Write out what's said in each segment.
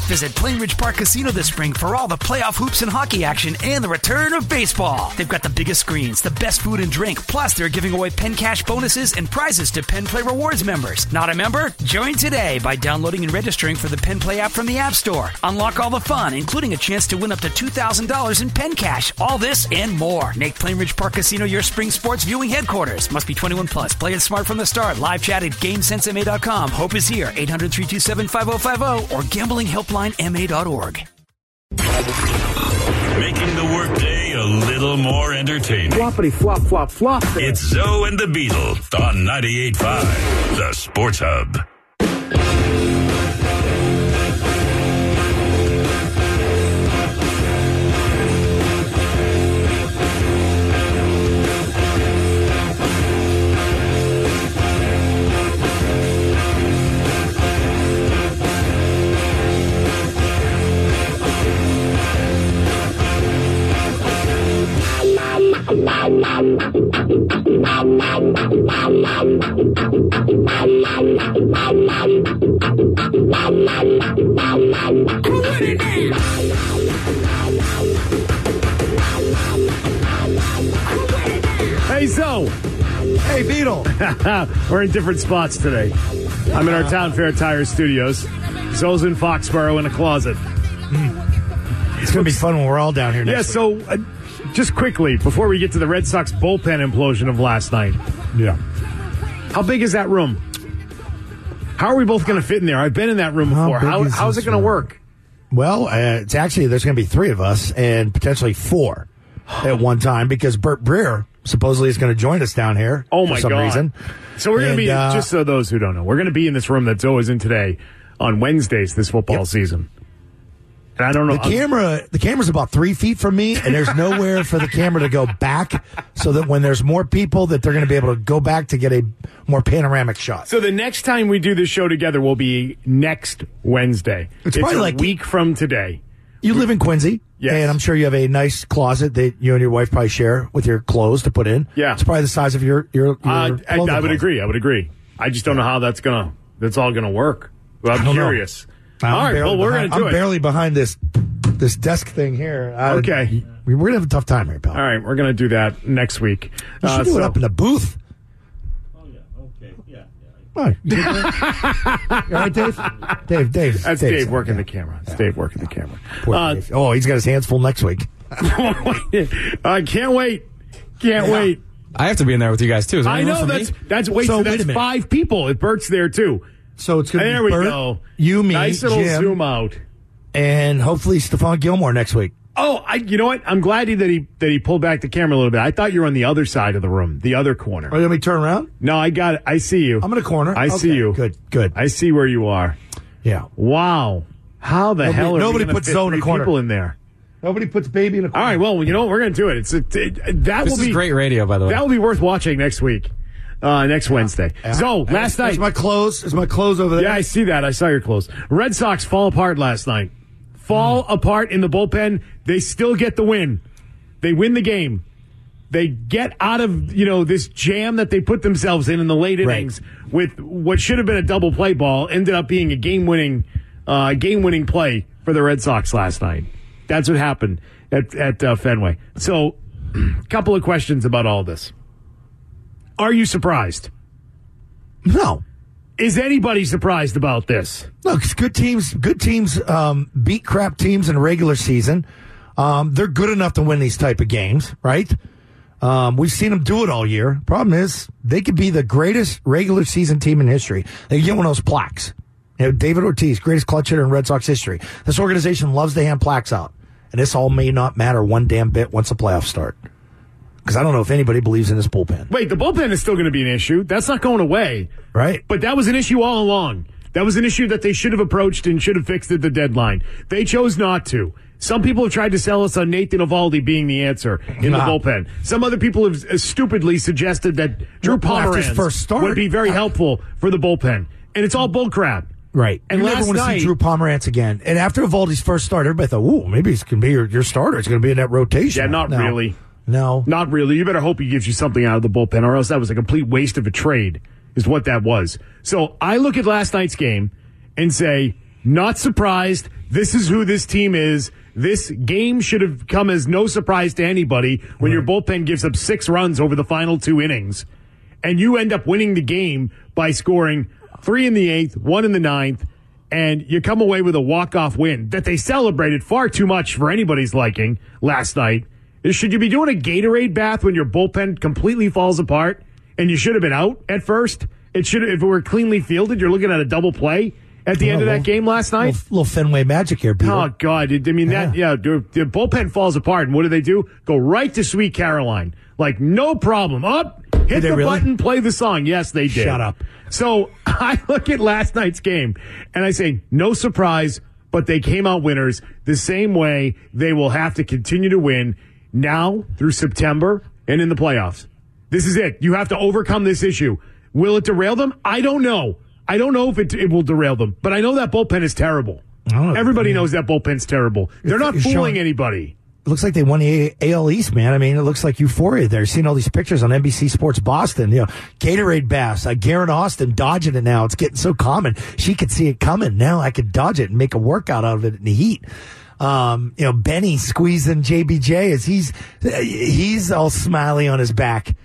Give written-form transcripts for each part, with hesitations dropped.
Visit Plainridge Park Casino this spring for all the playoff hoops and hockey action and the return of baseball. They've got the biggest screens, the best food and drink, plus they're giving away Penn Cash bonuses and prizes to Penn Play Rewards members. Not a member? Join today by downloading and registering for the Penn Play app from the App Store. Unlock all the fun, including a chance to win up to $2,000 in Penn Cash. All this and more. Make Plainridge Park Casino your spring sports viewing headquarters. Must be 21 plus. Play it smart from the start. Live chat at GameSenseMA.com. Hope is here. 800-327-5050 or gamblinghelplinema.org. Making the workday a little more entertaining. Floppity flop flop flop. It's Zoe and the Beatles on 98.5, the Sports Hub. Hey, Zoe. Hey, Beetle. We're in different spots today. I'm in our Town Fair Tire studios. Zoe's in Foxborough in a closet. It's going to be fun when we're all down here next week. So just quickly, before we get to the Red Sox bullpen implosion of last night. Yeah. How big is that room? How are we both going to fit in there? I've been in that room before. How's it going to work? Well, it's actually, there's going to be 3 of us and potentially 4 at one time because Bert Breer supposedly is going to join us down here for some reason. So we're going to be, just so those who don't know, we're going to be in this room that Zoe is in today on Wednesdays this football season. And I don't know. The camera's about 3 feet from me, and there's nowhere for the camera to go back so that when there's more people that they're going to be able to go back to get a more panoramic shot. So the next time we do this show together will be next Wednesday. It's probably a like week from today. You live in Quincy, yes. And I'm sure you have a nice closet that you and your wife probably share with your clothes to put in. Yeah. It's probably the size of your I would agree. I just don't know how that's all gonna work. Well, I'm curious. All right, well, we're going to do it. I'm barely behind this desk thing here. Okay. We're going to have a tough time here, pal. All right, we're going to do that next week. You should do it up in the booth. Oh, yeah. Okay. Yeah. All right, Dave? Dave. That's Dave working the camera. It's Dave working the camera. Dave. Oh, he's got his hands full next week. I can't wait. Can't wait. I have to be in there with you guys, too. I know. That's 5 people. If Bert's there, too. So it's going to be There we Bert, go. You, me, nice little Jim, zoom out. And hopefully Stephon Gilmore next week. Oh, you know what? I'm glad that he pulled back the camera a little bit. I thought you were on the other side of the room, the other corner. Oh, you want me to turn around? No, I got it. I see you. I'm in a corner. I see you. Good. I see where you are. Yeah. Wow. How the hell are nobody we puts Zoe in a corner. People in there? Nobody puts baby in a corner. All right, well, you know what? We're going to do it. This is great radio, by the way. That will be worth watching next week. Next Wednesday. So, last night. Is my clothes over there? Yeah, I see that. I saw your clothes. Red Sox fall apart last night. Fall apart in the bullpen. They still get the win. They win the game. They get out of, this jam that they put themselves in the late innings with what should have been a double play ball. Ended up being a game-winning play for the Red Sox last night. That's what happened at Fenway. So, a couple of questions about all this. Are you surprised? No. Is anybody surprised about this? Look, good teams beat crap teams in the regular season. They're good enough to win these type of games, right? We've seen them do it all year. Problem is, they could be the greatest regular season team in history. They get one of those plaques. David Ortiz, greatest clutch hitter in Red Sox history. This organization loves to hand plaques out. And this all may not matter one damn bit once the playoffs start. Because I don't know if anybody believes in this bullpen. Wait, the bullpen is still going to be an issue. That's not going away. Right. But that was an issue all along. That was an issue that they should have approached and should have fixed at the deadline. They chose not to. Some people have tried to sell us on Nathan Eovaldi being the answer in the bullpen. Some other people have stupidly suggested that Drew Pomeranz would be very helpful for the bullpen. And it's all bullcrap. Right. And you never want to see Drew Pomeranz again. And after Eovaldi's first start, everybody thought, ooh, maybe he's going to be your starter. It's going to be in that rotation. Yeah, not really. No. Not really. You better hope he gives you something out of the bullpen, or else that was a complete waste of a trade, is what that was. So I look at last night's game and say, Not surprised. This is who this team is. This game should have come as no surprise to anybody when your bullpen gives up 6 runs over the final 2 innings. And you end up winning the game by scoring 3 in the 8th, 1 in the 9th, and you come away with a walk-off win that they celebrated far too much for anybody's liking last night. Should you be doing a Gatorade bath when your bullpen completely falls apart and you should have been out at first? If it were cleanly fielded, you're looking at a double play at the end of that game last night. Little Fenway magic here, Peter. Oh, God. The bullpen falls apart, and what do? Go right to Sweet Caroline. Like, no problem. Up, hit the button, play the song. Yes, they did. Shut up. So I look at last night's game, and I say, no surprise, but they came out winners the same way they will have to continue to win now through September and in the playoffs. This is it. You have to overcome this issue. Will it derail them? I don't know. I don't know if it will derail them, but I know that bullpen is terrible. Everybody knows that bullpen's terrible. They're not fooling anybody. It looks like they won the AL East, man. I mean, it looks like euphoria there. Seeing all these pictures on NBC Sports Boston, Gatorade baths. Garrett Austin dodging it now. It's getting so common. She could see it coming. Now I could dodge it and make a workout out of it in the heat. Benny squeezing JBJ as he's all smiley on his back.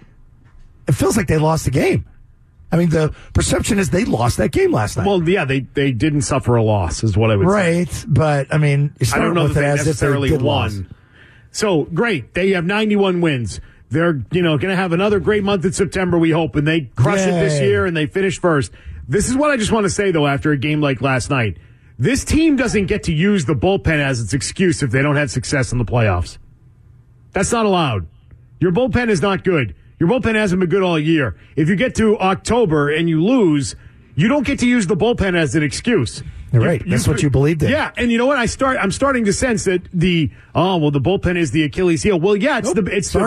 It feels like they lost the game. I mean, the perception is they lost that game last night. Well, yeah, they didn't suffer a loss, is what I would say. Right, but, I mean, I don't know that they necessarily won. So, great. They have 91 wins. They're, going to have another great month in September, we hope, and they crush it this year, and they finish first. This is what I just want to say, though, after a game like last night. This team doesn't get to use the bullpen as its excuse if they don't have success in the playoffs. That's not allowed. Your bullpen is not good. Your bullpen hasn't been good all year. If you get to October and you lose, you don't get to use the bullpen as an excuse. You're right. That's what you believed in. Yeah, and you know what? I'm starting to sense that the bullpen is the Achilles heel. Well, yeah, it's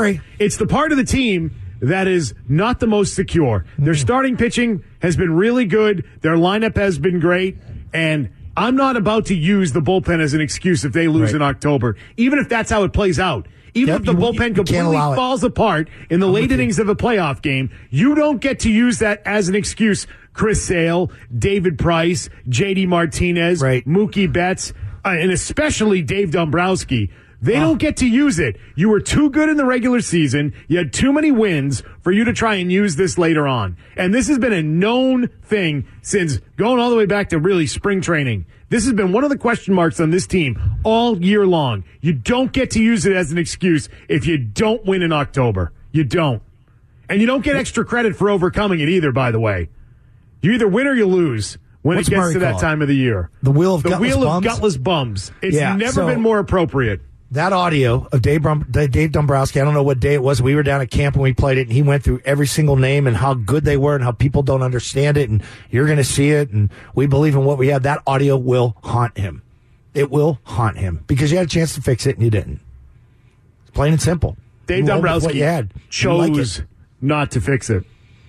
the part of the team that is not the most secure. Their starting pitching has been really good. Their lineup has been great, and I'm not about to use the bullpen as an excuse if they lose in October, even if that's how it plays out. Even if the bullpen completely falls apart in the late innings of a playoff game, you don't get to use that as an excuse. Chris Sale, David Price, J.D. Martinez, Mookie Betts, and especially Dave Dombrowski. They don't get to use it. You were too good in the regular season. You had too many wins for you to try and use this later on. And this has been a known thing since going all the way back to really spring training. This has been one of the question marks on this team all year long. You don't get to use it as an excuse if you don't win in October. You don't. And you don't get extra credit for overcoming it either, by the way. You either win or you lose when it gets to that time of the year. The wheel of gutless bums. It's never been more appropriate. That audio of Dave Dombrowski, I don't know what day it was. We were down at camp when we played it, and he went through every single name and how good they were and how people don't understand it, and you're going to see it, and we believe in what we have. That audio will haunt him. It will haunt him because you had a chance to fix it, and you didn't. It's plain and simple. Dave Dombrowski chose not to fix it.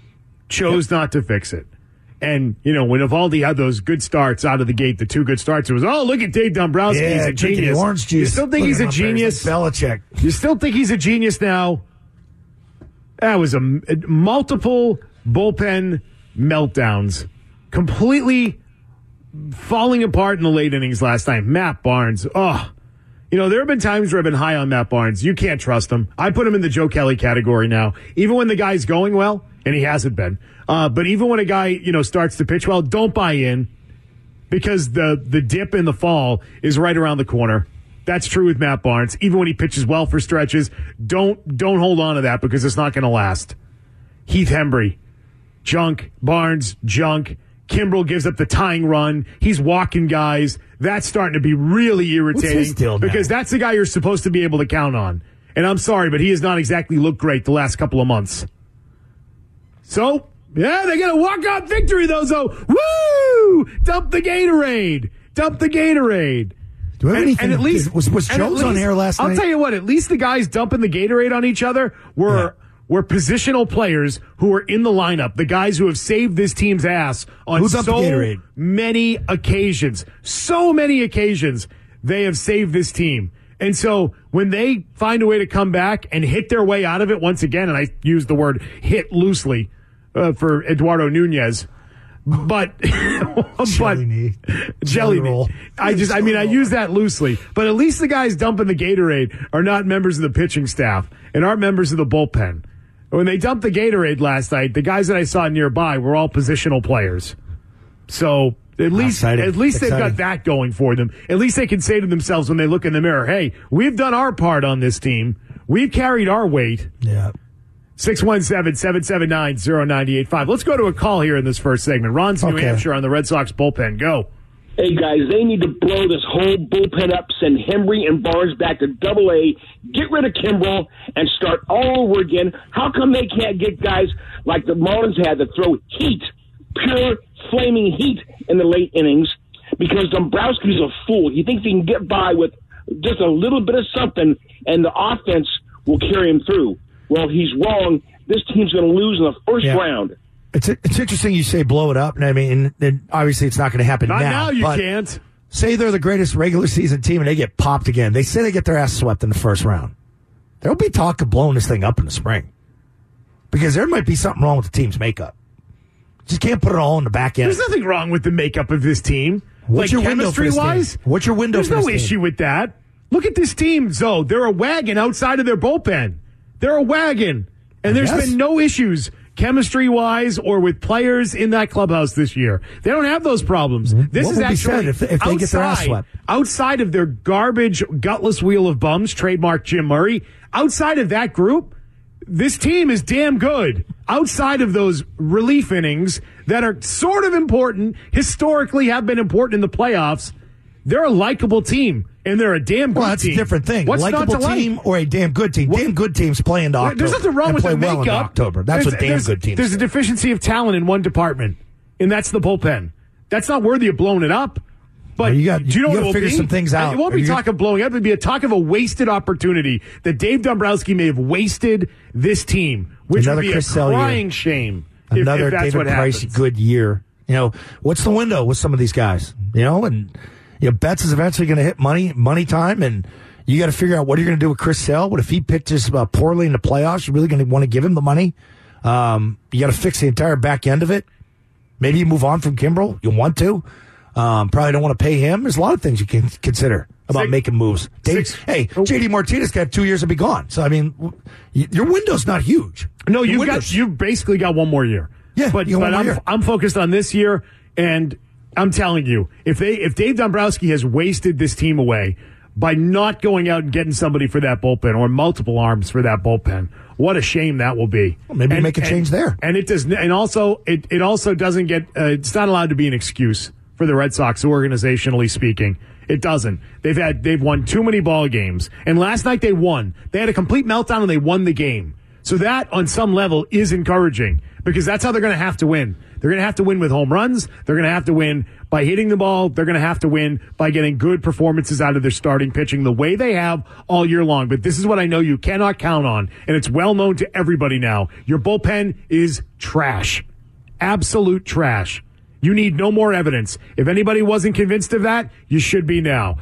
Not to fix it. And, when Eovaldi had those good starts out of the gate, the 2 good starts, it was, look at Dave Dombrowski. He's a genius. Orange juice. You still think he's a genius? Like Belichick. You still think he's a genius now? That was multiple bullpen meltdowns. Completely falling apart in the late innings last night. Matt Barnes. There have been times where I've been high on Matt Barnes. You can't trust him. I put him in the Joe Kelly category now. Even when the guy's going well, and he hasn't been. But even when a guy, starts to pitch well, don't buy in because the dip in the fall is right around the corner. That's true with Matt Barnes. Even when he pitches well for stretches, don't hold on to that because it's not going to last. Heath Hembree, junk. Barnes, junk. Kimbrel gives up the tying run. He's walking guys. That's starting to be really irritating. What's his deal now? Because that's the guy you're supposed to be able to count on. And I'm sorry, but he has not exactly looked great the last couple of months. So, yeah, they get a walk-off victory, though. So, woo! Dump the Gatorade. Do we have anything? And at least was Jones on air last night? I'll tell you what. At least the guys dumping the Gatorade on each other were positional players who were in the lineup. The guys who have saved this team's ass on so many occasions. So many occasions they have saved this team. And so when they find a way to come back and hit their way out of it once again, and I use the word hit loosely for Eduardo Nunez, But Jelly knee. Jelly roll. knee. I use that loosely. But at least the guys dumping the Gatorade are not members of the pitching staff and aren't members of the bullpen. When they dumped the Gatorade last night, the guys that I saw nearby were all positional players. So at least they've got that going for them. At least they can say to themselves when they look in the mirror, hey, we've done our part on this team. We've carried our weight. Yeah. 617-779-0985. Let's go to a call here in this first segment. Ron's in New Hampshire on the Red Sox bullpen. Go. Hey, guys, they need to blow this whole bullpen up, send Hembree and Barnes back to Double-A, get rid of Kimbrel, and start all over again. How come they can't get guys like the Marlins had to throw heat, pure flaming heat in the late innings? Because Dombrowski's a fool. He thinks he can get by with just a little bit of something, and the offense will carry him through. Well, he's wrong. This team's going to lose in the first round. It's interesting you say blow it up. And I mean, and obviously it's not going to happen now. Not now, you can't. Say they're the greatest regular season team and they get popped again. They say they get their ass swept in the first round. There'll be talk of blowing this thing up in the spring. Because there might be something wrong with the team's makeup. Just can't put it all in the back end. There's nothing wrong with the makeup of this team. What's your window for this team? What's your window for this team? There's no issue with that. Look at this team, Zoe. They're a wagon outside of their bullpen. They're a wagon. And there's been no issues chemistry-wise or with players in that clubhouse this year. They don't have those problems. This is actually if they get their ass swept. Outside of their garbage, gutless wheel of bums, trademark Jim Murray, outside of that group, this team is damn good. Outside of those relief innings that are sort of important, historically have been important in the playoffs, they're a likable team. And they're a damn good team. Well, that's a different thing. What's likable team or a damn good team? Damn good teams play into October. There's nothing wrong with the makeup. Well in October. That's what damn good teams. There's a deficiency of talent in one department, and that's the bullpen. That's not worthy of blowing it up. But do you know what it will figure be? some things out. It won't be talk of blowing up. It'll be a talk of a wasted opportunity that Dave Dombrowski may have wasted this team, which would be a crying shame. Another if that's David what Price happens. good year. You know, what's the window with some of these guys? You know, and Betts is eventually going to hit money time, and you got to figure out what you're going to do with Chris Sale. What if he pitches poorly in the playoffs? You're really going to want to give him the money. You got to fix the entire back end of it. Maybe you move on from Kimbrel. You want to. Probably don't want to pay him. There's a lot of things you can consider about making moves. JD Martinez got 2 years to be gone. So, I mean, your window's not huge. No, you've basically got one more year. Yeah, but I'm focused on this year, and I'm telling you, if Dave Dombrowski has wasted this team away by not going out and getting somebody for that bullpen or multiple arms for that bullpen, what a shame that will be. Well, maybe make a change there. And it does, and also it also doesn't get. It's not allowed to be an excuse for the Red Sox, organizationally speaking. It doesn't. They've won too many ball games, and last night they won. They had a complete meltdown and they won the game. So that, on some level, is encouraging because that's how they're going to have to win. They're going to have to win with home runs. They're going to have to win by hitting the ball. They're going to have to win by getting good performances out of their starting pitching the way they have all year long. But this is what I know you cannot count on, and it's well known to everybody now. Your bullpen is trash. Absolute trash. You need no more evidence. If anybody wasn't convinced of that, you should be now.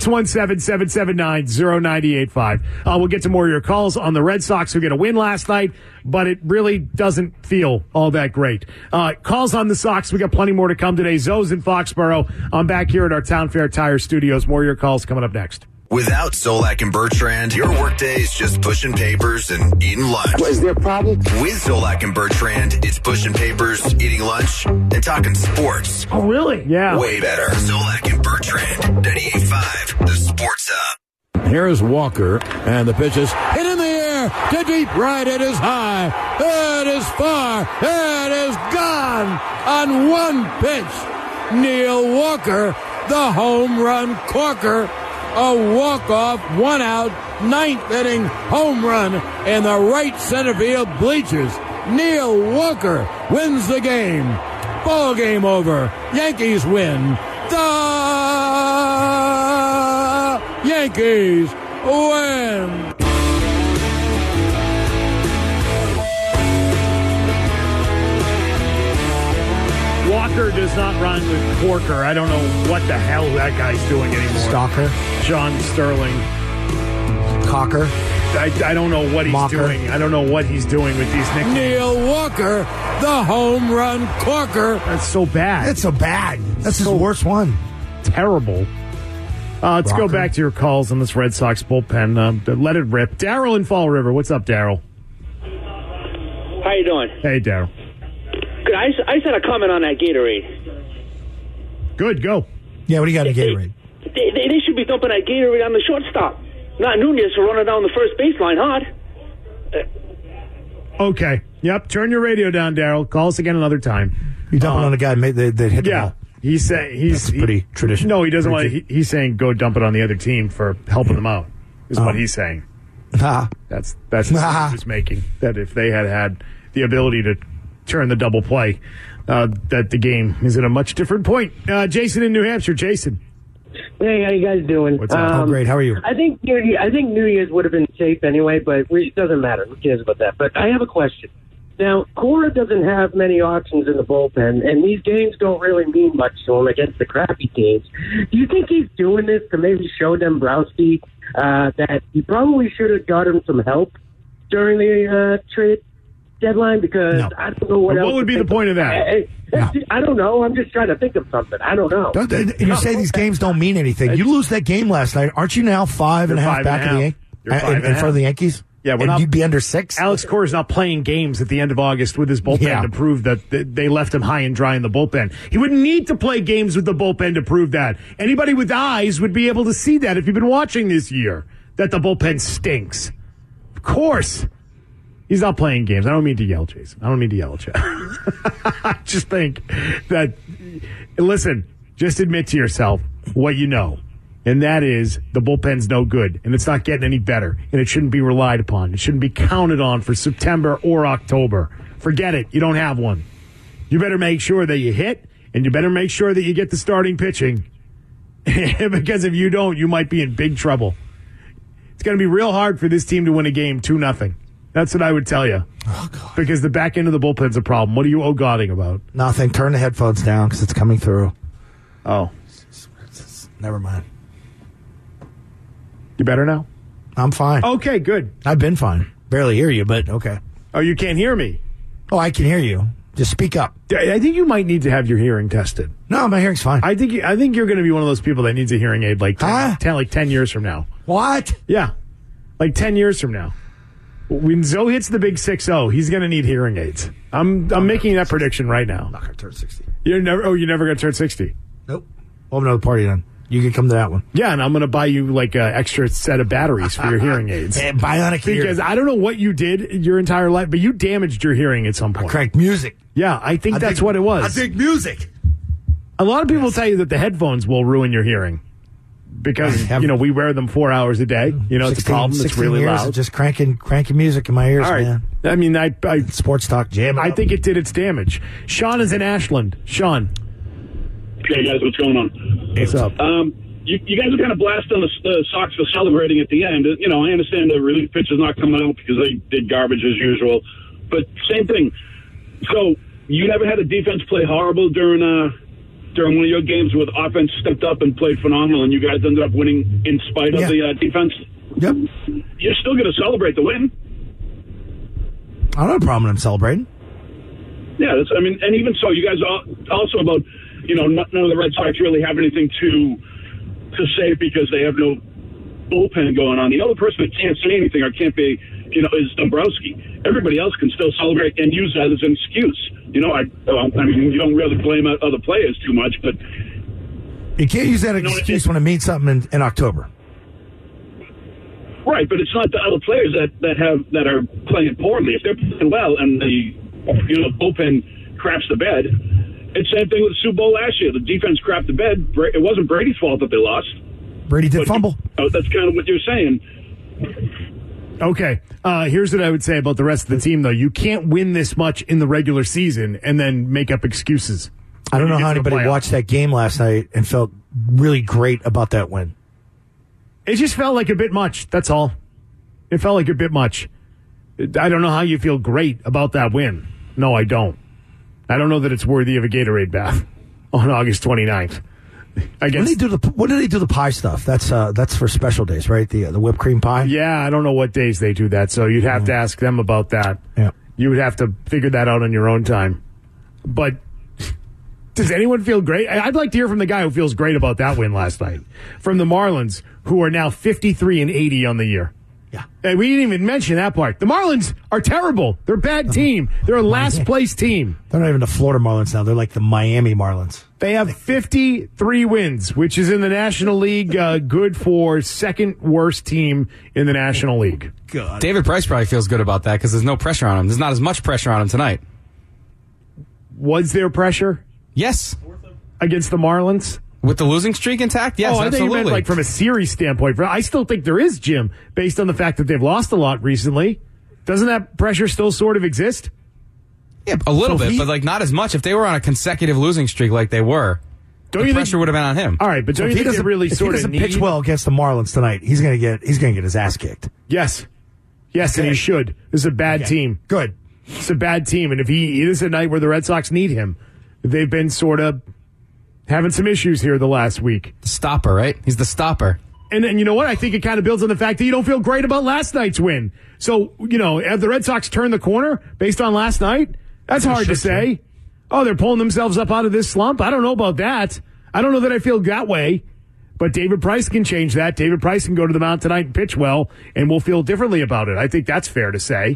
617-779-0985. We'll get to more of your calls on the Red Sox who get a win last night, but it really doesn't feel all that great. Calls on the Sox. We got plenty more to come today. Zoe's in Foxborough. I'm back here at our Town Fair Tire Studios. More of your calls coming up next. Without Zolak and Bertrand, your workday is just pushing papers and eating lunch. Is there a problem? With Zolak and Bertrand, it's pushing papers, eating lunch, and talking sports. Oh, really? Yeah. Way better. Zolak and Bertrand, 98.5, the Sports Hub. Here's Walker, and the pitch is hit in the air to deep right. It is high. It is far. It is gone on one pitch. Neil Walker, the home run corker. A walk-off, 1 out, 9th inning home run in the right center field bleachers. Neil Walker wins the game. Ball game over. Yankees win. The Yankees win. Walker does not run with Corker. I don't know what the hell that guy's doing anymore. Stalker. John Sterling. Cocker. I don't know what he's Mocker. doing. I don't know what he's doing with these nicknames. Neil Walker, the home run corker. That's so bad. That's so bad. That's his worst one. Terrible. Let's go Rocker. back to your calls on this Red Sox bullpen. Let it rip. Daryl in Fall River. What's up, Daryl? How you doing? Hey, Daryl. Good. I just had a comment on that Gatorade. Good, go. Yeah, what do you got in Gatorade? They should be dumping that Gatorade on the shortstop, not Nunez for running down the first baseline hard. Okay. Yep. Turn your radio down, Daryl. Call us again another time. You dumping on a guy that hit the Yeah. ball. That's pretty traditional. No, he doesn't want to. He's saying go dump it on the other team for helping them out, is what he's saying. That's the point he's making. That if they had the ability to turn the double play, that the game is at a much different point. Jason in New Hampshire. Jason. Hey, how you guys doing? What's up? Great. How are you? I think New Year's would have been safe anyway, but it doesn't matter. Who cares about that? But I have a question. Now, Cora doesn't have many options in the bullpen, and these games don't really mean much to him against the crappy teams. Do you think he's doing this to maybe show Dombrowski that he probably should have got him some help during the trade deadline? Because No. I don't know what else. What would be the point of that? I don't know. I'm just trying to think of something. I don't know. You say these games don't mean anything. You lose that game last night. Aren't you now 5.5 back of the Yankees? You're 5.5. In front of the Yankees? Yeah, and you'd be under 6? Alex Cora's not playing games at the end of August with his bullpen to prove that they left him high and dry in the bullpen. He wouldn't need to play games with the bullpen to prove that. Anybody with eyes would be able to see that if you've been watching this year, that the bullpen stinks. Of course. He's not playing games. I don't mean to yell, Jason. I don't mean to yell at you. I just think that, listen, just admit to yourself what you know. And that is the bullpen's no good, and it's not getting any better, and it shouldn't be relied upon. It shouldn't be counted on for September or October. Forget it. You don't have one. You better make sure that you hit, and you better make sure that you get the starting pitching. Because if you don't, you might be in big trouble. It's going to be real hard for this team to win a game 2-0. That's what I would tell you. Oh, God. Because the back end of the bullpen's a problem. What are you oh-godding about? Nothing. Turn the headphones down because it's coming through. Oh. Never mind. You better now? I'm fine. Okay, good. I've been fine. Barely hear you, but okay. Oh, you can't hear me? Oh, I can hear you. Just speak up. I think you might need to have your hearing tested. No, my hearing's fine. I think you're going to be one of those people that needs a hearing aid like 10 years from now. What? Yeah. Like 10 years from now. When Zoe hits the big 6-0, he's going to need hearing aids. I'm making that prediction right now. I'm not going to turn 60. You're never going to turn 60? Nope. We'll have another party then. You can come to that one. Yeah, and I'm going to buy you like an extra set of batteries for your hearing aids. And bionic ear. Because I don't know what you did your entire life, but you damaged your hearing at some point. I cranked music. Yeah, I think that's what it was. I dig music. A lot of people tell you that the headphones will ruin your hearing. Because, we wear them 4 hours a day. It's a problem. It's really years loud. Of just cranking music in my ears, all right. man. I mean, I sports talk jam. I think it did its damage. Sean is in Ashland. Sean. Hey, guys, what's going on? What's up? You guys are kind of blasting the Sox for celebrating at the end. I understand the relief pitch is not coming out because they did garbage as usual. But same thing. So you never had a defense play horrible during one of your games with offense stepped up and played phenomenal, and you guys ended up winning in spite of the defense? Yep. You're still going to celebrate the win. I don't have a problem with him celebrating. Yeah, and even so, you guys also about, none of the Red Sox really have anything to say because they have no bullpen going on. The other person that can't say anything or can't be, is Dombrowski. Everybody else can still celebrate and use that as an excuse. You don't really blame other players too much, but you can't use that excuse when it means something in October. Right, but it's not the other players that are playing poorly. If they're playing well and the bullpen craps the bed, it's the same thing with the Super Bowl last year. The defense crapped the bed. It wasn't Brady's fault that they lost. Brady did fumble. That's kind of what you're saying. Okay. Here's what I would say about the rest of the team, though. You can't win this much in the regular season and then make up excuses. I don't know how anybody watched that game last night and felt really great about that win. It just felt like a bit much. That's all. It felt like a bit much. I don't know how you feel great about that win. No, I don't. I don't know that it's worthy of a Gatorade bath on August 29th. When do they do the pie stuff? That's for special days, right? The whipped cream pie. Yeah, I don't know what days they do that, so you'd have to ask them about that. Yeah, you would have to figure that out on your own time. But does anyone feel great? I'd like to hear from the guy who feels great about that win last night, from the Marlins, who are now 53-80 on the year. Yeah, and we didn't even mention that part. The Marlins are terrible. They're a bad team. They're a last place team. They're not even the Florida Marlins now. They're like the Miami Marlins. They have 53 wins, which is in the National League good for second worst team in the National League. God. David Price probably feels good about that because there's no pressure on him. There's not as much pressure on him tonight. Was there pressure? Yes. Against the Marlins? With the losing streak intact? Yes, I absolutely. think you meant like from a series standpoint. I still think there is, Jim, based on the fact that they've lost a lot recently. Doesn't that pressure still sort of exist? Yeah, a little bit, but like not as much. If they were on a consecutive losing streak like they were, the pressure would have been on him. All right, but don't you think they really sort of doesn't pitch well against the Marlins tonight, he's going to get his ass kicked. Yes, and he should. This is a bad team. Good. It's a bad team, and if it is a night where the Red Sox need him, they've been sort of having some issues here the last week. The stopper, right? He's the stopper. And you know what? I think it kind of builds on the fact that you don't feel great about last night's win. So, have the Red Sox turned the corner based on last night? That's hard to say. Oh, they're pulling themselves up out of this slump? I don't know about that. I don't know that I feel that way. But David Price can change that. David Price can go to the mound tonight and pitch well, and we'll feel differently about it. I think that's fair to say.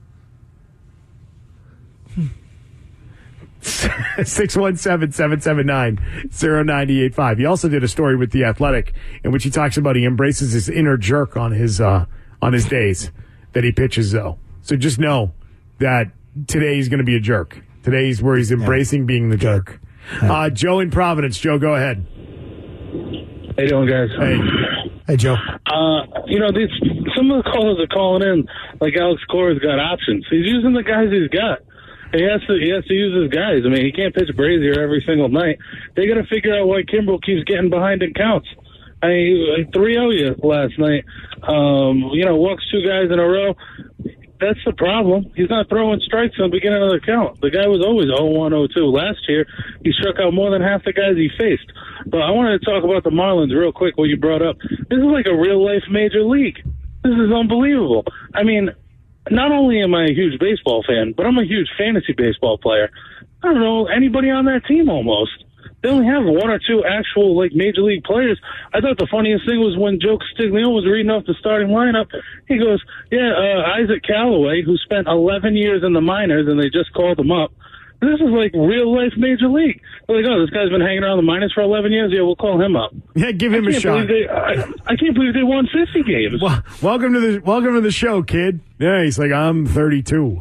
617-779-0985. He also did a story with The Athletic in which he talks about he embraces his inner jerk on his days that he pitches, though. So just know that today he's going to be a jerk. Today's where he's embracing being the jerk. Joe in Providence. Joe, go ahead. How you doing, guys? Hey, Joe. Some of the callers are calling in like Alex Cora's got options. He's using the guys he's got. He has to use his guys. I mean, he can't pitch Brazier every single night. They got to figure out why Kimbrel keeps getting behind in counts. I mean, 3-0 you last night. Walks two guys in a row. That's the problem. He's not throwing strikes in the beginning of the count. The guy was always 0-1, 0-2. Last year, he struck out more than half the guys he faced. But I wanted to talk about the Marlins real quick, what you brought up. This is like a real-life major league. This is unbelievable. I mean, not only am I a huge baseball fan, but I'm a huge fantasy baseball player. I don't know anybody on that team almost. They only have one or two actual major league players. I thought the funniest thing was when Joe Castiglione was reading off the starting lineup. He goes, Isaac Callaway, who spent 11 years in the minors, and they just called him up. This is like real life major league. They're like, this guy's been hanging around the minors for 11 years. Yeah, we'll call him up. Yeah, give him a shot. I can't believe they won 50 games. Well, welcome to the show, kid. Yeah, he's like, I'm 32.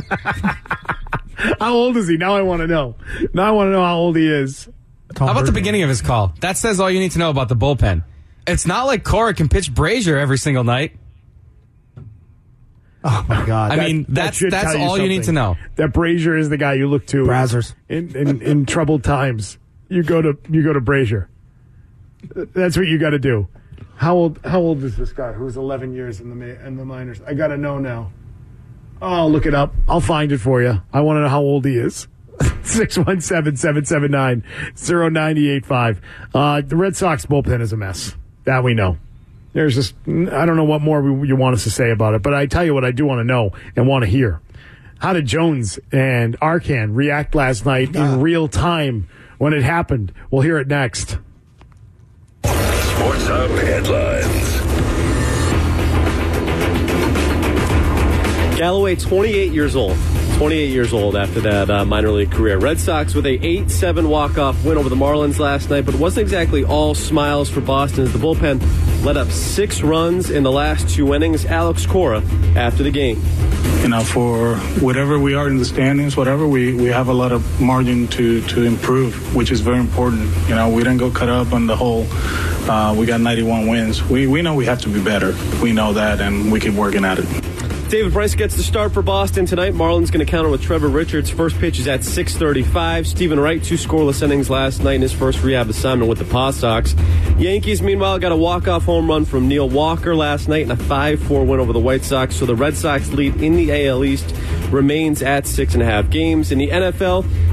How old is he? Now I want to know. Now I want to know how old he is. How about the beginning of his call? That says all you need to know about the bullpen. It's not like Cora can pitch Brazier every single night. Oh my God! That's all you need to know. That Brazier is the guy you look to. Brazzers in troubled times. You go to Brazier. That's what you got to do. How old is this guy who's 11 years in the minors? I got to know now. Oh, I'll look it up. I'll find it for you. I want to know how old he is. 617-779-0985. The Red Sox bullpen is a mess. That we know. There's just, I don't know what more you want us to say about it, but I tell you what I do want to know and want to hear. How did Jones and Arcand react last night in real time when it happened? We'll hear it next. Sports Hub headlines. Callaway, 28 years old. 28 years old after that minor league career. Red Sox with a 8-7 walk-off win over the Marlins last night, but it wasn't exactly all smiles for Boston as the bullpen let up 6 runs in the last 2 innings. Alex Cora after the game. For whatever we are in the standings, whatever, we have a lot of margin to improve, which is very important. We didn't go cut up on the whole. We got 91 wins. We know we have to be better. We know that, and we keep working at it. David Price gets the start for Boston tonight. Marlins going to counter with Trevor Richards. First pitch is at 6:35. Stephen Wright, 2 scoreless innings last night in his first rehab assignment with the Paw Sox. Yankees, meanwhile, got a walk-off home run from Neil Walker last night in a 5-4 win over the White Sox. So the Red Sox lead in the AL East remains at 6.5 games. In the NFL,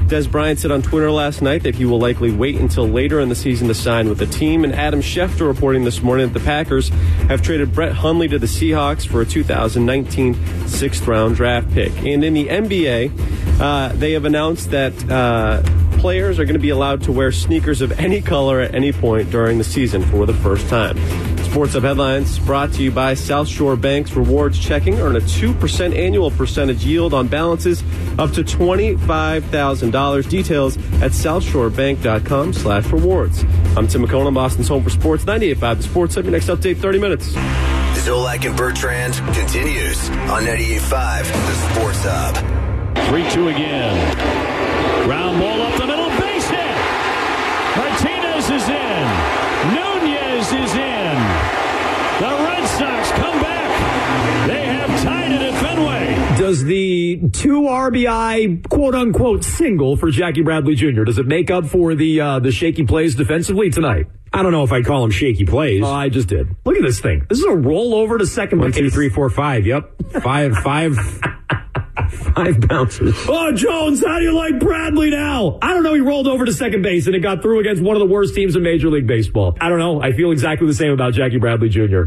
Des Bryant said on Twitter last night that he will likely wait until later in the season to sign with the team. And Adam Schefter reporting this morning that the Packers have traded Brett Hundley to the Seahawks for a 2019 sixth-round draft pick. And in the NBA, they have announced that players are going to be allowed to wear sneakers of any color at any point during the season for the first time. Sports Hub Headlines brought to you by South Shore Bank's Rewards Checking. Earn a 2% annual percentage yield on balances up to $25,000. Details at southshorebank.com/rewards. I'm Tim McCone, Boston's home for sports. 98.5 The Sports Hub. Your next update, 30 minutes. Zolak and Bertrand continues on 98.5 The Sports Hub. 3-2 again. Ground ball up the middle, base hit. Martinez is in. Nunez is in. The Red Sox come back. They have tied it at Fenway. Does the 2 RBI quote-unquote single for Jackie Bradley Jr., does it make up for the shaky plays defensively tonight? I don't know if I'd call them shaky plays. Oh, I just did. Look at this thing. This is a rollover to second base. 1, 2, 3, 4, 5. Yep. Five bounces. Oh, Jones, how do you like Bradley now? I don't know. He rolled over to second base and it got through against one of the worst teams in Major League Baseball. I don't know. I feel exactly the same about Jackie Bradley Jr.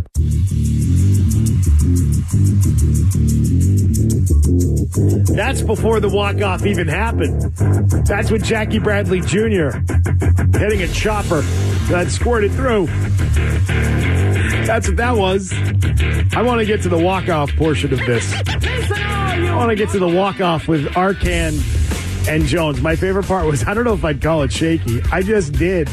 That's before the walk-off even happened. That's when Jackie Bradley Jr. hitting a chopper that squirted through. That's what that was. I want to get to the walk-off portion of this. I want to get to the walk-off with Arcand and Jones. My favorite part was, I don't know if I'd call it shaky. I just did.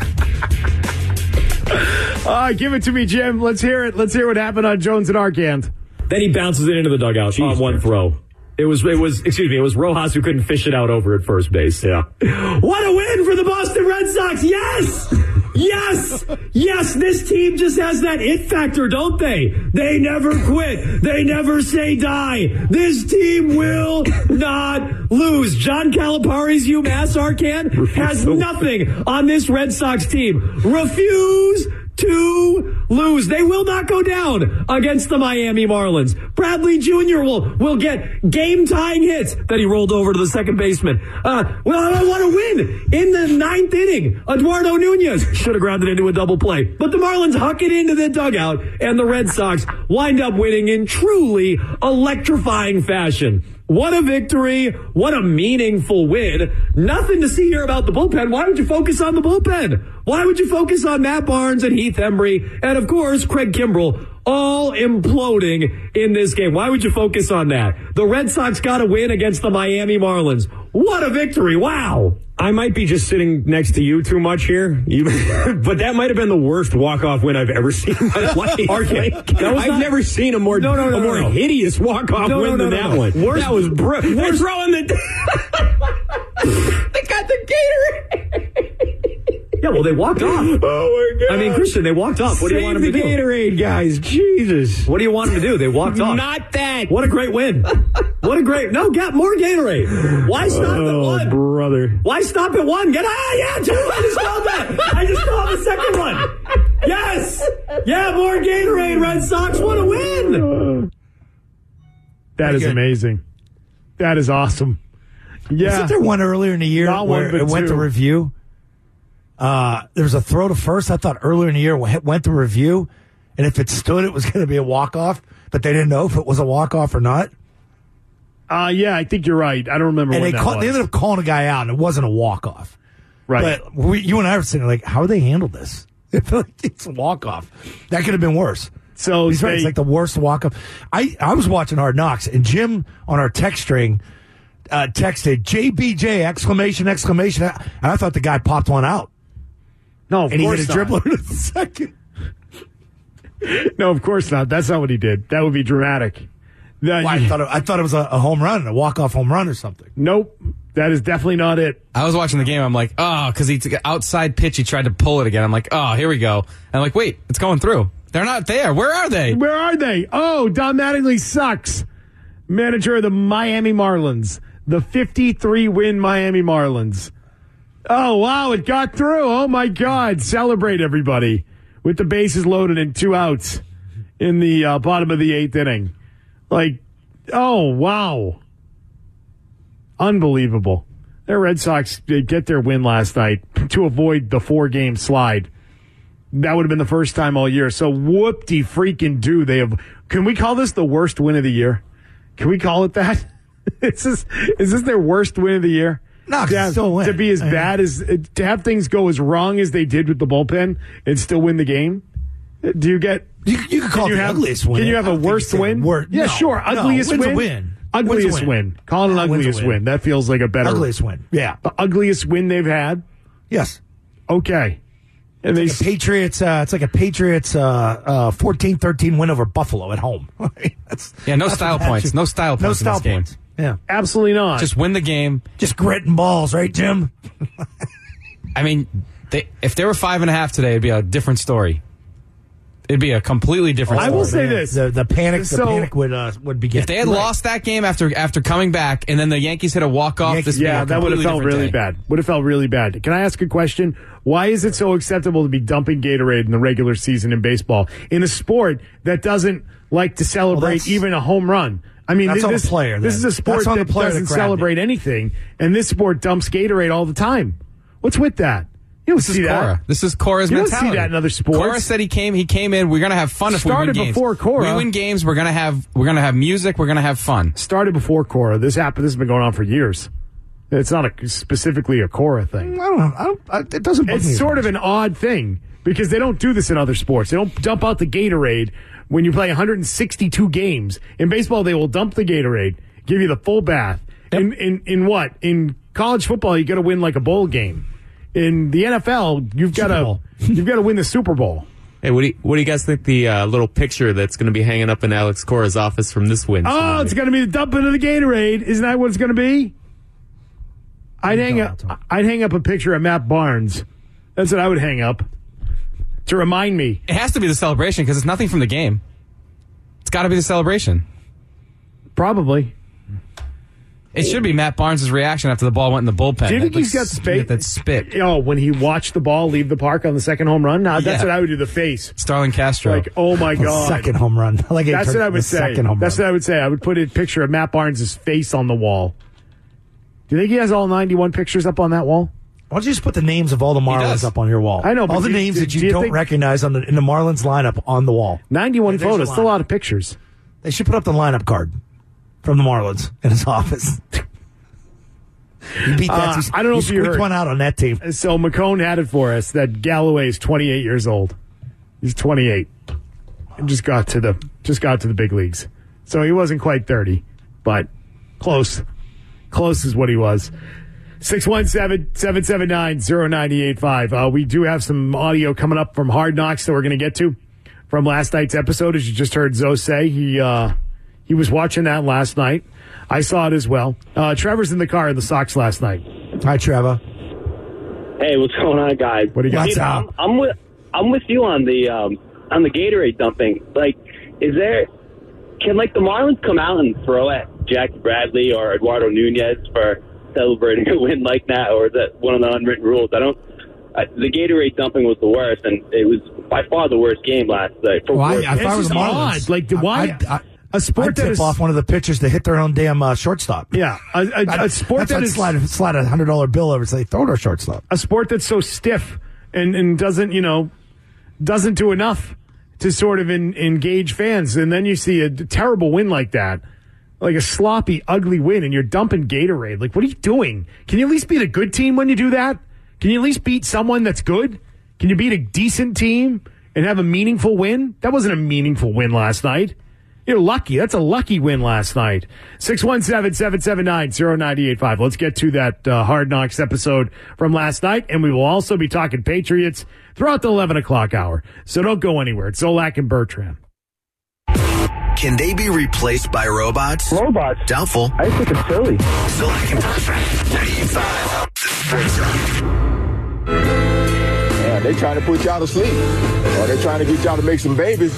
Give it to me, Jim. Let's hear it. Let's hear what happened on Jones and Arcand. Then he bounces it into the dugout on one throw. It was Rojas who couldn't fish it out over at first base. Yeah. What a win for the Boston Red Sox. Yes! Yes! Yes, this team just has that it factor, don't they? They never quit. They never say die. This team will not lose. John Calipari's UMass Arcand has nothing on this Red Sox team. Refuse to lose. They will not go down against the Miami Marlins. Bradley Jr. will get game-tying hits that he rolled over to the second baseman. I want to win in the 9th inning. Eduardo Nunez should have grounded into a double play. But the Marlins huck it into the dugout, and the Red Sox wind up winning in truly electrifying fashion. What a victory. What a meaningful win. Nothing to see here about the bullpen. Why would you focus on the bullpen? Why would you focus on Matt Barnes and Heath Embry and, of course, Craig Kimbrell all imploding in this game? Why would you focus on that? The Red Sox got a win against the Miami Marlins. What a victory. Wow. I might be just sitting next to you too much here, but that might have been the worst walk-off win I've ever seen in my life. I've never seen a more hideous walk-off win than that one. That was they're throwing the... They got the Gatorade. Yeah, well, they walked off. Oh, my God. I mean, Christian, they walked off. What do you want them to do? Save the Gatorade, guys. Jesus. What do you want them to do? They walked off. Not that. What a great win. What a great... No, get more Gatorade. Why stop at one? Oh, brother. Why stop at one? Yeah, 2. I just called that. I just called the second one. Yes. Yeah, more Gatorade, Red Sox. What a win. That is amazing. That is awesome. Yeah. Wasn't there one earlier in the year where it went to review? There was a throw to first, I thought, earlier in the year, went to review, and if it stood, it was going to be a walk-off, but they didn't know if it was a walk-off or not. Yeah, I think you're right. I don't remember when that was. They ended up calling a guy out, and it wasn't a walk-off. Right. But you and I were sitting there like, how do they handle this? It's a walk-off. That could have been worse. So he's right. It's like the worst walk-off. I was watching Hard Knocks, and Jim on our text string texted, JBJ, exclamation. And I thought the guy popped one out. No, of course not. And he hit a dribbler in the second. No, of course not. That's not what he did. That would be dramatic. I thought it was a home run, a walk-off home run or something. Nope. That is definitely not it. I was watching the game. I'm like, because he took an outside pitch. He tried to pull it again. I'm like, here we go. And I'm like, wait, it's going through. They're not there. Where are they? Oh, Don Mattingly sucks. Manager of the Miami Marlins. The 53-win Miami Marlins. Oh, wow, it got through. Oh, my God. Celebrate, everybody. With the bases loaded and 2 outs in the bottom of the 8th inning. Like, oh, wow. Unbelievable. The Red Sox get their win last night to avoid the 4-game slide. That would have been the first time all year. So whoop-de-freaking-do. They have. Can we call this the worst win of the year? Can we call it that? Is this their worst win of the year? No, it's still a win. To be as bad as, to have things go as wrong as they did with the bullpen and still win the game? Do you get? You could call it the ugliest win. Can you have a worst win? Yeah, sure. Ugliest win's win. a win. Ugliest win. Call it an ugliest win. That feels like a better. Ugliest win. Yeah. The ugliest win they've had? Yes. Okay. And it's like a Patriots. It's like a Patriots 14-13 win over Buffalo at home. No style points. No style points in this game. Yeah, absolutely not. Just win the game. Just grit and balls, right, Jim? I mean, if they were 5.5 today, it'd be a different story. It'd be a completely different story. I will say this: the panic would begin. If they had lost that game after coming back, and then the Yankees hit a walk-off, that would have felt really bad. Would have felt really bad. Can I ask a question? Why is it so acceptable to be dumping Gatorade in the regular season in baseball, in a sport that doesn't like to celebrate even a home run? I mean, that's on the player. This is a sport that doesn't celebrate anything, and this sport dumps Gatorade all the time. What's with that? You don't see that. This is Cora's mentality. mentality. You don't see that in other sports. Cora said he came in. We're gonna have fun if we win games. Started before Cora. We win games. We're gonna have music. We're gonna have fun. Started before Cora. This has been going on for years. It's not specifically a Cora thing. I don't know. It doesn't. It's sort of an odd thing because they don't do this in other sports. They don't dump out the Gatorade when you play 162 games. In baseball, they will dump the Gatorade, give you the full bath. Yep. In college football, you got to win like a bowl game. In the NFL, you've got to win the Super Bowl. Hey, what do you guys think the little picture that's going to be hanging up in Alex Cora's office from this win? Oh, it's going to be the dumping of the Gatorade. Isn't that what it's going to be? I'd hang up a picture of Matt Barnes. That's what I would hang up to remind me. It has to be the celebration because it's nothing from the game. It's got to be the celebration. Probably. It should be Matt Barnes' reaction after the ball went in the bullpen. Do you think he's got spit? That spit. Oh, when he watched the ball leave the park on the second home run? Now, that's what I would do, the face. Starlin Castro. Like, oh, my God. Second home run. That's what I would say. That's what I would say. I would put a picture of Matt Barnes' face on the wall. Do you think he has all 91 pictures up on that wall? Why don't you just put the names of all the Marlins up on your wall? I know. All the names that you don't recognize in the Marlins lineup on the wall. 91 photos. That's a lot of pictures. They should put up the lineup card from the Marlins in his office. He beat that. I don't know if you heard one out on that team. So McCone had it for us that Galloway is 28 years old. He's 28. And just got to the big leagues. So he wasn't quite 30, but close. Close is what he was. 617-779-0985. We do have some audio coming up from Hard Knocks that we're going to get to from last night's episode. As you just heard Zoe say, he was watching that last night. I saw it as well. Trevor's in the car in the Sox last night. Hi, Trevor. Hey, what's going on, guys? What do you got? I'm with you on the Gatorade dumping. Like, can the Marlins come out and throw at Jackie Bradley or Eduardo Nunez for celebrating a win like that, or is that one of the unwritten rules? The Gatorade dumping was the worst, and it was by far the worst game last night. If I was Marlins, why? A sport that tip off one of the pitchers to hit their own damn shortstop. Yeah, a sport that is slide a $100 bill over and say throw it our shortstop. A sport that's so stiff and doesn't do enough to sort of engage fans, and then you see a terrible win like that, like a sloppy, ugly win, and you're dumping Gatorade. Like, what are you doing? Can you at least beat a good team when you do that? Can you at least beat someone that's good? Can you beat a decent team and have a meaningful win? That wasn't a meaningful win last night. You're lucky. That's a lucky win last night. 617-779-0985. Let's get to that Hard Knocks episode from last night, and we will also be talking Patriots throughout the 11 o'clock hour. So don't go anywhere. It's Zolak and Bertrand. Can they be replaced by robots? Robots? Doubtful. I think it's silly. Zolak and Bertrand, 95, the Sports Hub. Yeah, they trying to put y'all to sleep. Or they trying to get y'all to make some babies.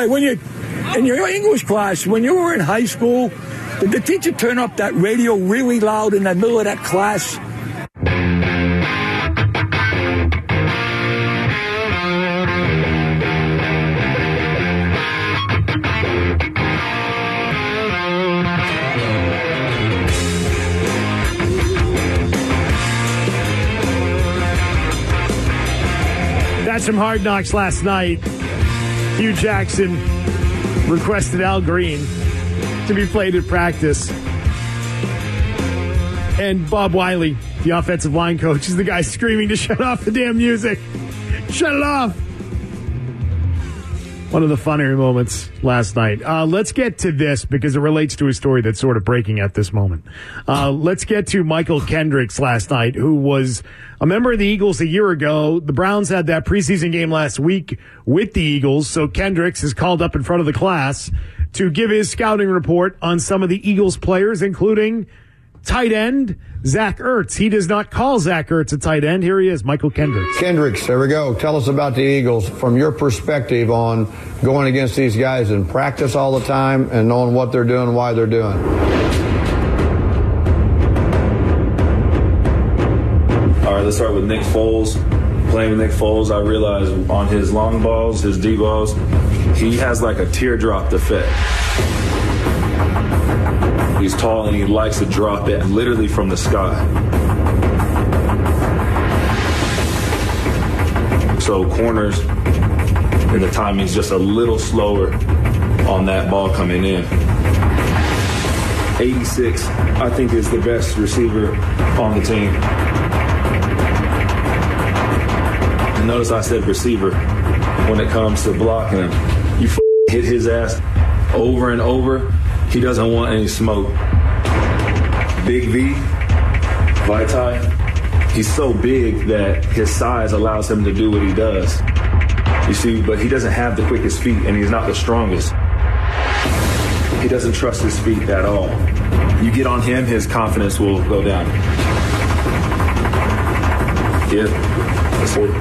When you in your English class, when you were in high school, did the teacher turn up that radio really loud in the middle of that class? That's from Hard Knocks last night. Hugh Jackson requested Al Green to be played at practice. And Bob Wiley, the offensive line coach, is the guy screaming to shut off the damn music. Shut it off. One of the funnier moments last night. Let's get to this because it relates to a story that's sort of breaking at this moment. Let's get to Michael Kendricks last night, who was a member of the Eagles a year ago. The Browns had that preseason game last week with the Eagles, so Kendricks is called up in front of the class to give his scouting report on some of the Eagles players, including tight end Zach Ertz. He does not call Zach Ertz a tight end. Here he is, Michael Kendricks. Kendricks, there we go. Tell us about the Eagles from your perspective on going against these guys in practice all the time and knowing what they're doing, why they're doing. All right, let's start with Nick Foles. Playing with Nick Foles, I realized on his long balls, his deep balls, he has like a teardrop to fit. He's tall and he likes to drop it literally from the sky. So corners, and the timing's just a little slower on that ball coming in. 86, I think, is the best receiver on the team. And notice I said receiver when it comes to blocking him. You hit his ass over and over. He doesn't want any smoke. Big V, Vitae, he's so big that his size allows him to do what he does. You see, but he doesn't have the quickest feet and he's not the strongest. He doesn't trust his feet at all. You get on him, his confidence will go down. Yeah, that's it.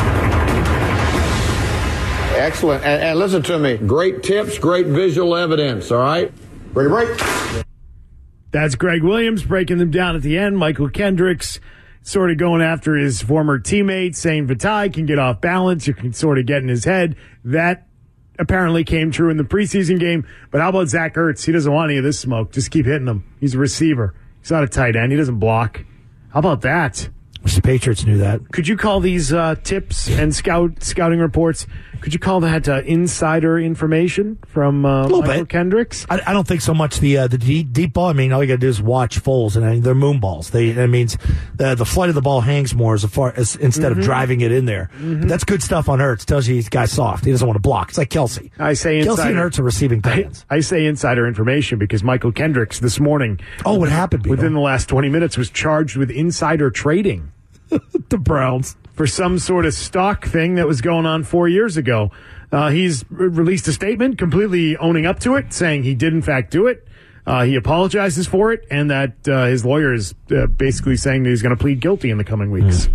Excellent. And listen to me. Great tips, great visual evidence, all right? Ready to break? That's Greg Williams breaking them down at the end. Michael Kendricks sort of going after his former teammate, saying Vitae can get off balance. You can sort of get in his head. That apparently came true in the preseason game. But how about Zach Ertz? He doesn't want any of this smoke. Just keep hitting him. He's a receiver. He's not a tight end. He doesn't block. How about that? The Patriots knew that. Could you call these tips and scouting reports, could you call that insider information from Michael Kendricks? I don't think so much the deep ball. I mean, all you got to do is watch Foles, and they're moon balls. That means the flight of the ball hangs more instead of driving it in there. Mm-hmm. That's good stuff on Ertz. Tells you he's guy's soft. He doesn't want to block. It's like Kelsey. I say insider. Kelsey and Ertz are receiving fans. I say insider information because Michael Kendricks this morning. Oh, what happened? Within the last 20 minutes was charged with insider trading. The Browns. For some sort of stock thing that was going on 4 years ago. He's released a statement completely owning up to it, saying he did in fact do it. He apologizes for it, and that his lawyer is basically saying that he's going to plead guilty in the coming weeks.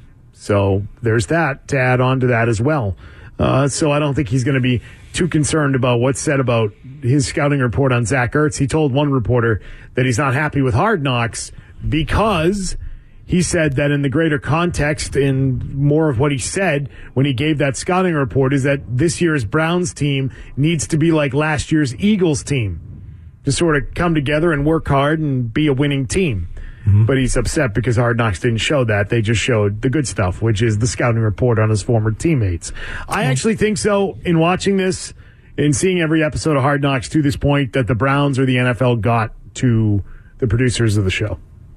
So there's that to add on to that as well. So I don't think he's going to be too concerned about what's said about his scouting report on Zach Ertz. He told one reporter that he's not happy with Hard Knocks because he said that in the greater context, in more of what he said when he gave that scouting report, is that this year's Browns team needs to be like last year's Eagles team, to sort of come together and work hard and be a winning team. Mm-hmm. But he's upset because Hard Knocks didn't show that. They just showed the good stuff, which is the scouting report on his former teammates. I actually think so, in watching this, in seeing every episode of Hard Knocks to this point, that the Browns or the NFL got to the producers of the show.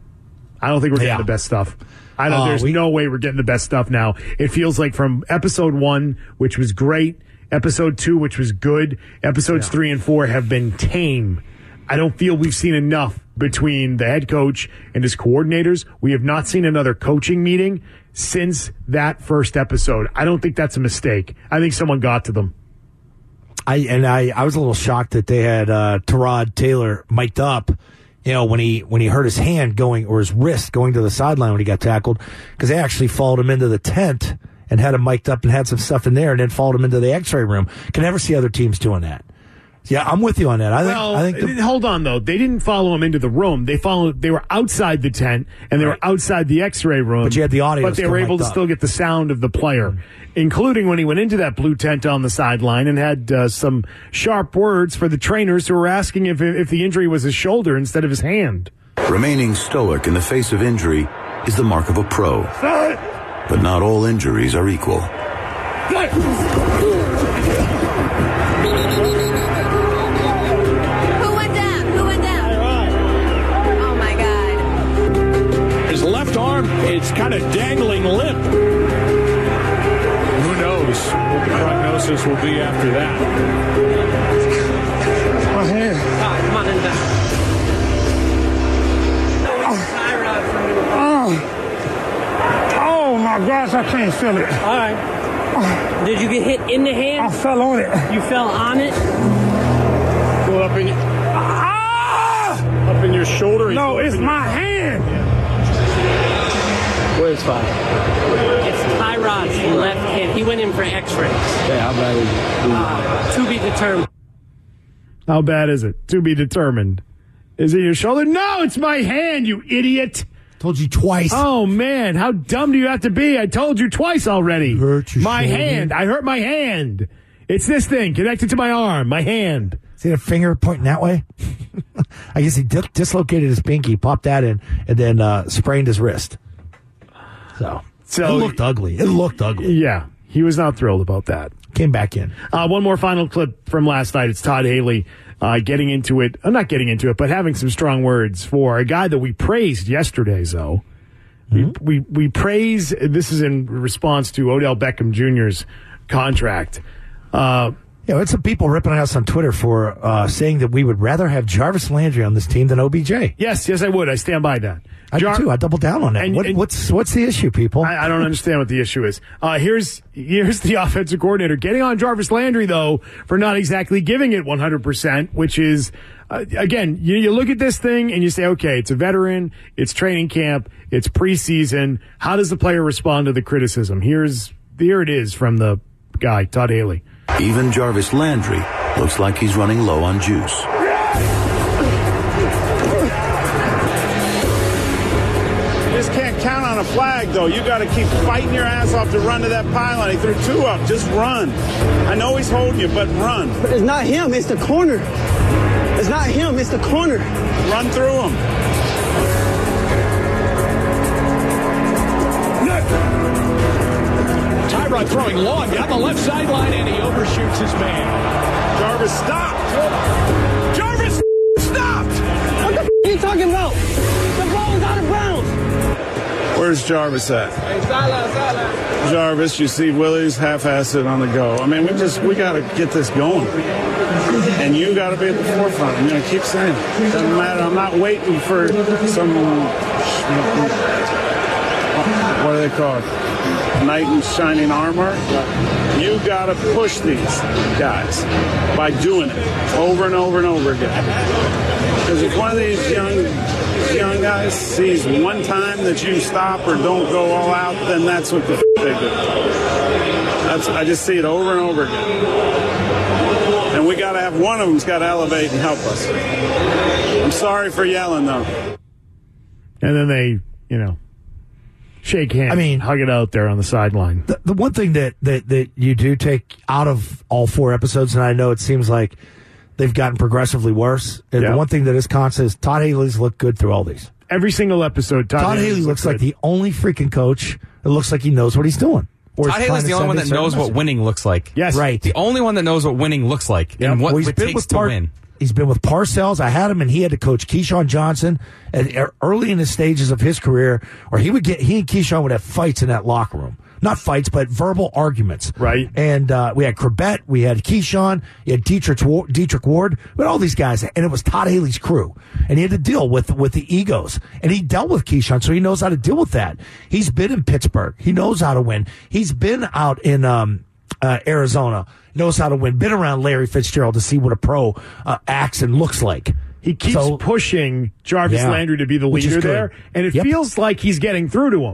I don't think we're getting the best stuff. There's no way we're getting the best stuff now. It feels like from episode 1, which was great, episode 2, which was good, episodes 3 and 4 have been tame. I don't feel we've seen enough between the head coach and his coordinators. We have not seen another coaching meeting since that first episode. I don't think that's a mistake. I think someone got to them. I was a little shocked that they had Tyrod Taylor mic'd up. You know, when he hurt his hand or his wrist going to the sideline when he got tackled, because they actually followed him into the tent and had him mic'd up and had some stuff in there and then followed him into the X-ray room. Can never see other teams doing that. Yeah, I'm with you on that. I think hold on though. They didn't follow him into the room. They were outside the tent and they were outside the X-ray room. But you had the audio. But they were able to still get the sound of the player, including when he went into that blue tent on the sideline and had some sharp words for the trainers who were asking if the injury was his shoulder instead of his hand. Remaining stoic in the face of injury is the mark of a pro. But not all injuries are equal. Left arm, it's kind of dangling limp. Who knows what the prognosis will be after that? My hand. Come on in Oh my gosh, I can't feel it. All right. Did you get hit in the hand? I fell on it. You fell on it? Go up in your shoulder. No, it's my hand. Where's fine? It's Tyrod's left hand. He went in for X-rays. Okay, how bad is it? To be determined. How bad is it? To be determined. Is it your shoulder? No, it's my hand, you idiot. Told you twice. Oh, man. How dumb do you have to be? I told you twice already. Hurt your my shoulder. hand. I hurt my hand. It's this thing connected to my arm. My hand. See the finger pointing that way? I guess he dislocated his pinky, popped that in, and then sprained his wrist. So it looked ugly. Yeah, he was not thrilled about that. Came back in. One more final clip from last night. It's Todd Haley getting into it. Not getting into it, but having some strong words for a guy that we praised yesterday, Zoe. Mm-hmm. We praise, this is in response to Odell Beckham Jr.'s contract. Yeah, it's some people ripping us on Twitter for saying that we would rather have Jarvis Landry on this team than OBJ. Yes, I would. I stand by that. I do too. I double down on that. What's the issue, people? I don't understand what the issue is. Here's the offensive coordinator getting on Jarvis Landry, though, for not exactly giving it 100%, which is, again, you look at this thing and you say, okay, it's a veteran, it's training camp, it's preseason. How does the player respond to the criticism? Here it is from the guy, Todd Haley. Even Jarvis Landry looks like he's running low on juice. Can't count on a flag, though. You got to keep fighting your ass off to run to that pylon. He threw two up. Just run. I know he's holding you, but run. But it's not him. It's the corner. It's not him. It's the corner. Run through him. Tyrod throwing long down the left sideline, and he overshoots his man. Jarvis stopped. Jarvis stopped. What the are you talking about? The ball is out of bounds. Where's Jarvis at? Jarvis, you see Willie's half-assed on the go. I mean, we got to get this going. And you got to be at the forefront. I'm going to keep saying it. Doesn't matter. I'm not waiting for some, what do they call it? Knight in shining armor. You got to push these guys by doing it over and over and over again. Because if one of these young guys sees one time that you stop or don't go all out, then that's what the they do. I just see it over and over again. And we got to have one of them's got to elevate and help us. I'm sorry for yelling, though. And then they, shake hands. I mean, hug it out there on the sideline. The one thing that you do take out of all four episodes, and I know it seems like they've gotten progressively worse. And the one thing that is constant is Todd Haley's looked good through all these. Every single episode, Todd Haley looks like the only freaking coach that looks like he knows what he's doing. Todd Haley's the only one that knows what winning looks like. Yes. Right. The only one that knows what winning looks like and what it takes to win. He's been with Parcells. I had him, and he had to coach Keyshawn Johnson early in the stages of his career, or he and Keyshawn would have fights in that locker room. Not fights, but verbal arguments. Right. And we had Corbett, we had Keyshawn, you had Dietrich Ward, but all these guys, and it was Todd Haley's crew. And he had to deal with the egos. And he dealt with Keyshawn, so he knows how to deal with that. He's been in Pittsburgh. He knows how to win. He's been out in Arizona, knows how to win. Been around Larry Fitzgerald to see what a pro acts and looks like. He keeps pushing Jarvis Landry to be the leader there, and it feels like he's getting through to him.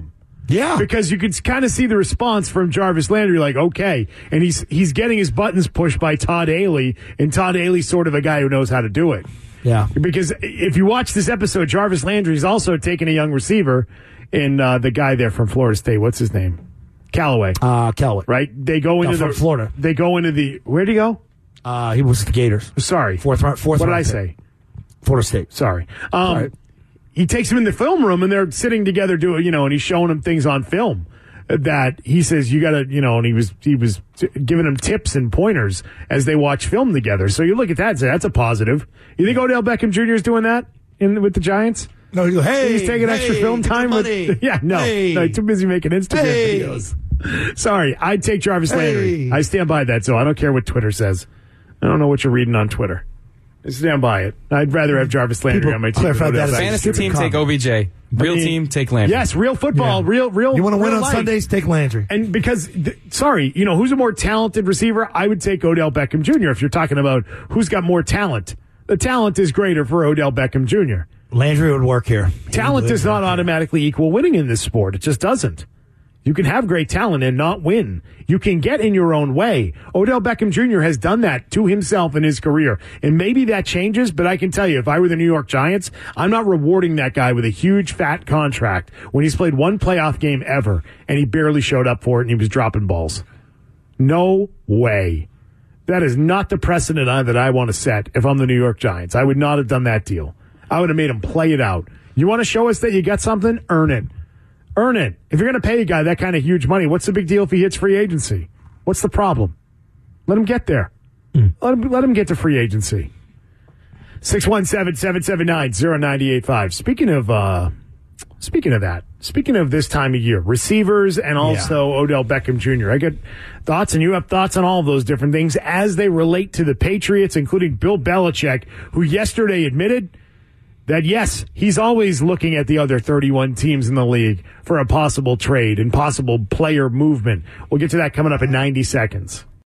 Yeah. Because you could kind of see the response from Jarvis Landry, like, okay. And he's getting his buttons pushed by Todd Haley, and Todd Haley's sort of a guy who knows how to do it. Yeah. Because if you watch this episode, Jarvis Landry's also taking a young receiver in the guy there from Florida State. What's his name? Callaway. Callaway. Right? They go into from Florida. They go into the, where'd he go? He was the Gators. Sorry. Fourth What did I say? Florida State. Sorry. Right. He takes him in the film room, and they're sitting together doing, and he's showing him things on film that he says you got to, and he was giving him tips and pointers as they watch film together. So you look at that and say that's a positive. You think Odell Beckham Jr. is doing that with the Giants? No, you go, hey, he's taking extra film time with. No, he's too busy making Instagram videos. Sorry, I'd take Jarvis Landry. I stand by that, so I don't care what Twitter says. I don't know what you're reading on Twitter. I stand by it. I'd rather have Jarvis Landry on my team. Fantasy team, take OBJ. Real team, take Landry. Yes, real football, real. You want to win on life. Sundays, take Landry. And because, who's a more talented receiver? I would take Odell Beckham Jr. If you're talking about who's got more talent. The talent is greater for Odell Beckham Jr. Landry would work here. Talent does not automatically equal winning in this sport. It just doesn't. You can have great talent and not win. You can get in your own way. Odell Beckham Jr. has done that to himself in his career. And maybe that changes, but I can tell you, if I were the New York Giants, I'm not rewarding that guy with a huge, fat contract when he's played one playoff game ever and he barely showed up for it and he was dropping balls. No way. That is not the precedent that I want to set if I'm the New York Giants. I would not have done that deal. I would have made him play it out. You want to show us that you got something? Earn it. Earn it. If you're going to pay a guy that kind of huge money, what's the big deal if he hits free agency? What's the problem? Let him get there. Let him get to free agency. 617-779-0985. Speaking of that, speaking of this time of year, receivers and also Odell Beckham Jr., I get thoughts, and you have thoughts on all of those different things as they relate to the Patriots, including Bill Belichick, who yesterday admitted that, yes, he's always looking at the other 31 teams in the league for a possible trade and possible player movement. We'll get to that coming up in 90 seconds.